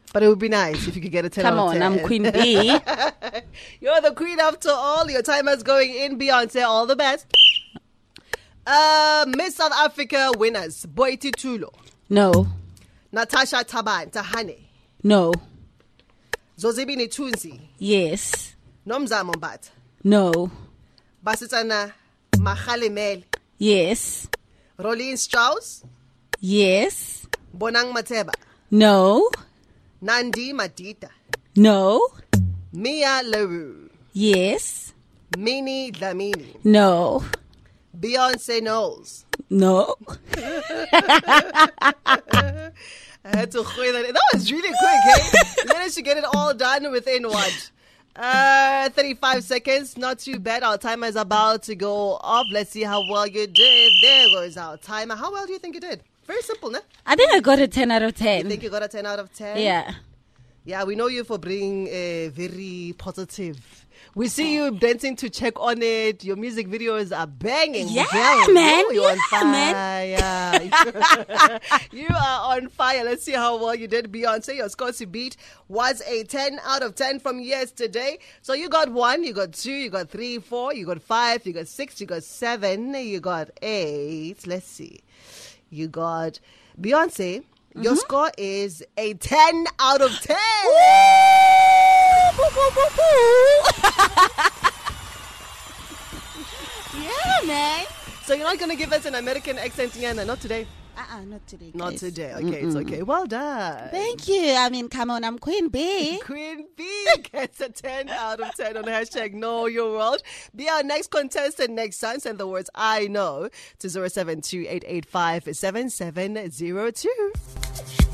But it would be nice if you could get a 10 Come out of on, 10. I'm Queen B. You're the queen after all. Your timer's going in. Beyonce, all the best. Miss South Africa winners. Boiti Tulo. No. Natasha Tahane. No. Zozibini Tunzi. Yes. Nomzamo Mbatha. No. Basitsana Maghalemele. Yes. Rolene Strauss. Yes. Bonang Mateba. No. Nandi Madita. No. Mia LaRue. Yes. Minnie Dlamini. No. Beyonce Knowles. No. I had to khway that. That was really quick, hey? You managed to get it all done within what? 35 seconds. Not too bad. Our timer is about to go off. Let's see how well you did. There goes our timer. How well do you think you did? Very simple, no? I think I got a 10 out of 10. You think you got a 10 out of 10? Yeah. Yeah, we know you for being very positive. We see you dancing to Check On It. Your music videos are banging. Yeah, Girl, man. You're on fire. Man. You are on fire. Let's see how well you did. Beyonce, your score to beat was a 10 out of 10 from yesterday. So you got 1, you got 2, you got 3, 4, you got 5, you got 6, you got 7, you got 8. Let's see. You got Beyonce. Your score is a 10 out of 10. Yeah, man. So you're not going to give us an American accent, Yana? Not today. Not today. Not guys. today. Okay, it's okay. Well done. Thank you. I mean, come on, I'm Queen B. Queen B gets a 10 out of 10 on hashtag Know Your World. Be our next contestant next time. Send the words I know to 072-885-7702.